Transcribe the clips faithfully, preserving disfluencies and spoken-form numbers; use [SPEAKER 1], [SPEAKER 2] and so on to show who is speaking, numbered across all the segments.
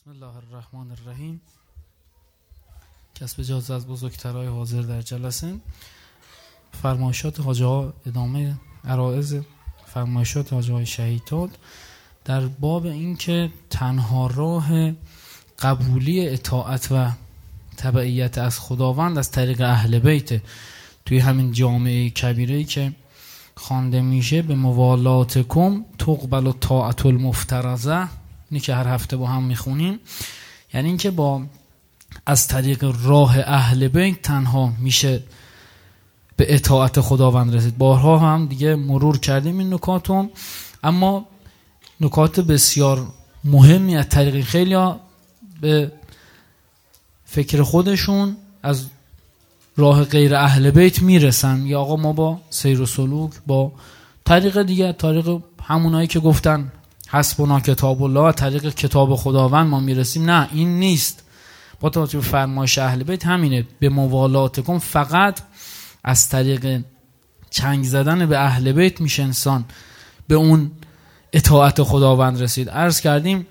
[SPEAKER 1] بسم الله الرحمن الرحیم. کسب اجازه از بزرگترهای حاضر در جلسه، فرمایشات حاجی ها ادامه عرائض فرمایشات حاجی های شهیداد در باب این که تنها راه قبولی اطاعت و تبعیت از خداوند از طریق اهل بیت توی همین جامعه کبیره‌ای که خوانده میشه به موالاتکم تقبل طاعت المفترضه، اینی که هر هفته با هم میخونیم، یعنی این که با از طریق راه اهل بیت تنها میشه به اطاعت خداوند رسید. بارها هم دیگه مرور کردیم این نکاتون، اما نکات بسیار مهمی از طریق خیلی ها به فکر خودشون از راه غیر اهل بیت میرسن، یا آقا ما با سیر و سلوک با طریق دیگه، طریق همونایی که گفتن حسبنا کتاب الله، طریق کتاب خداوند ما میرسیم. نه، این نیست. با توجه به فرمایش اهل بیت همینه، به موالاتکم، فقط از طریق چنگ زدن به اهل بیت میشه انسان به اون اطاعت خداوند رسید. عرض کردیم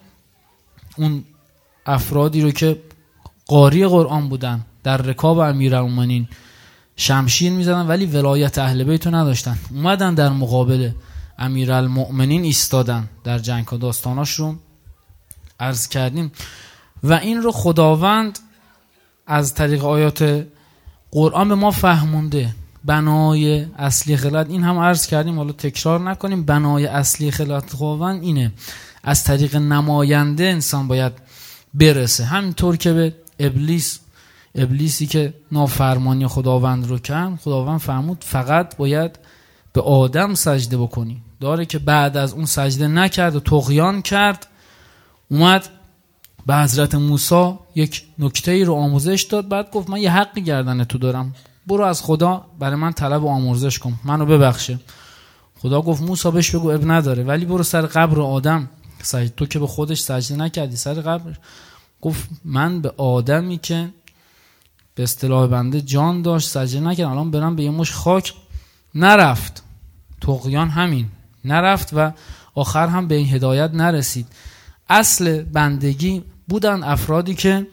[SPEAKER 1] اون افرادی رو که قاری قرآن بودن در رکاب امیرالمومنین شمشیر میزدن ولی ولایت اهل بیت رو نداشتن، اومدن در مقابل امیرالمومنین ایستادن در جنگ و داستاناش رو عرض کردیم. و این رو خداوند از طریق آیات قرآن به ما فهمونده. بنای اصلی خلقت، این هم عرض کردیم، حالا تکرار نکنیم، بنای اصلی خلقت خداوند اینه، از طریق نماینده انسان باید برسه. همینطور که به ابلیس ابلیسی که نافرمانی خداوند رو کرد، خداوند فرمود فقط باید به آدم سجده بکنی. داره که بعد از اون سجده نکرد و طغیان کرد، اومد به حضرت موسی یک نکته‌ای رو آموزش داد، بعد گفت من یه حقی گردن تو دارم، برو از خدا برای من طلب آمرزش کن، منو ببخشه. خدا گفت موسی بهش بگو اب نداره، ولی برو سر قبر آدم سجده، تو که به خودش سجده نکردی سر قبر. گفت من به آدمی که به اصطلاح بنده جان داشت سجده نکردم، الان برم به یه مش خاک. نرفت. طغیان همین، نرفت و آخر هم به این هدایت نرسید. اصل بندگی بودن افرادی که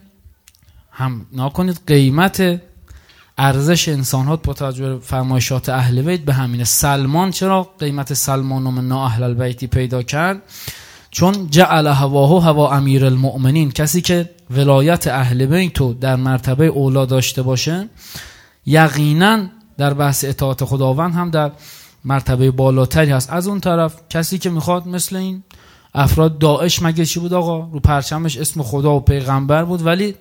[SPEAKER 1] هم ناکنید قیمت ارزش انسانات با توجه به فرمایشات اهل بیت به همینه. سلمان چرا قیمت سلمان من نا اهل البیتی پیدا کرد؟ چون جعل هواه هوا امیر المؤمنین، کسی که ولایت اهل بیت رو در مرتبه اولا داشته باشه یقینا در بحث اطاعت خداوند هم در مرتبه بالاتری هست. از اون طرف کسی که میخواد مثل این افراد، داعش مگه چی بود آقا؟ رو پرچمش اسم خدا و پیغمبر بود ولی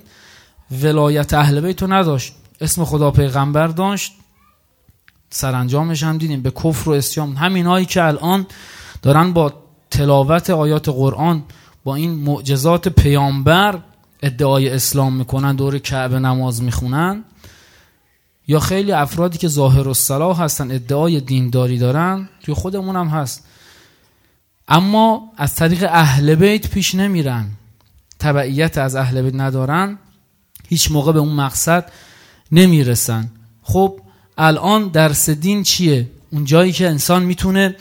[SPEAKER 1] ولایت اهل بیت رو نداشت، اسم خدا و پیغمبر داشت، سرانجامش هم دیدیم به کفر و اسیان. همین هایی که الان دارن با تلاوت آیات قرآن با این معجزات پیامبر ادعای اسلام میکنن، دور کعبه نماز میخونن، یا خیلی افرادی که ظاهر الصلاح هستن ادعای دینداری دارن، توی خودمون هم هست، اما از طریق اهل بیت پیش نمیرن، تبعیت از اهل بیت ندارن، هیچ موقع به اون مقصد نمیرسن. خب الان درس دین چیه؟ اون جایی که انسان میتونه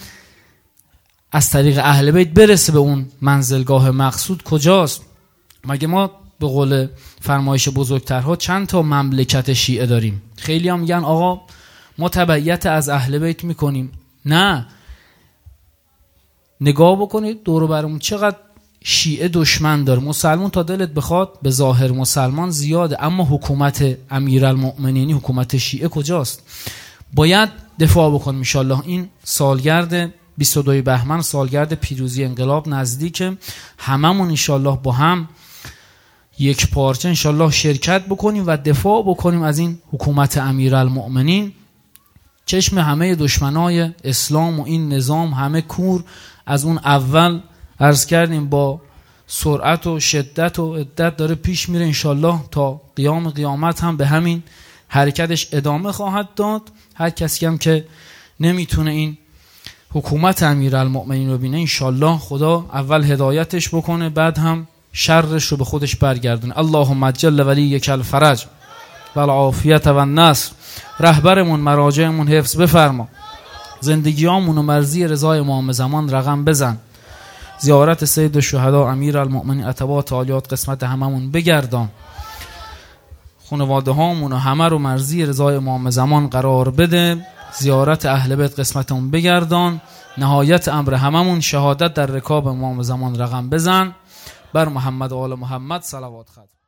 [SPEAKER 1] از طریق اهل بیت برسه به اون منزلگاه مقصود کجاست؟ مگه ما به قول فرمایش بزرگترها چند تا مملکت شیعه داریم؟ خیلی هم میگن آقا ما تبعیت از اهل بیت میکنیم. نه، نگاه بکنید دور و برمون چقدر شیعه دشمن داره. مسلمان تا دلت بخواد به ظاهر مسلمان زیاده، اما حکومت امیرالمؤمنین، حکومت شیعه کجاست؟ باید دفاع بکنیم. ان شاء الله این سالگرد بیست و دو بهمن، سالگرد پیروزی انقلاب نزدیکه، هممون ان شاء الله با هم یک پارچه ان شاء الله شرکت بکنیم و دفاع بکنیم از این حکومت امیرالمؤمنین. چشم همه دشمنای اسلام و این نظام همه کور از اون اول عرض کردیم با سرعت و شدت و عدت داره پیش میره، ان شاء الله تا قیام قیامت هم به همین حرکتش ادامه خواهد داد. هر کسی هم که نمیتونه این حکومت امیرالمؤمنین رو بینه، ان شاء الله خدا اول هدایتش بکنه، بعد هم شرش رو به خودش برگردونه. اللهم اجل ولیک الفرج و العافیت و النصر. رهبرمون مراجعمون حفظ بفرما، زندگیامون و مرضی رضای امام زمان رقم بزن. زیارت سید الشهدا امیر المؤمنین اتباط عالیات قسمت هممون بگردان. خانواده هامون و همه رو مرضی رضای امام زمان قرار بده. زیارت اهل بیت قسمتمون بگردان. نهایت امر هممون شهادت در رکاب امام زمان رقم بزن. بر محمد و آل محمد صلوات خط.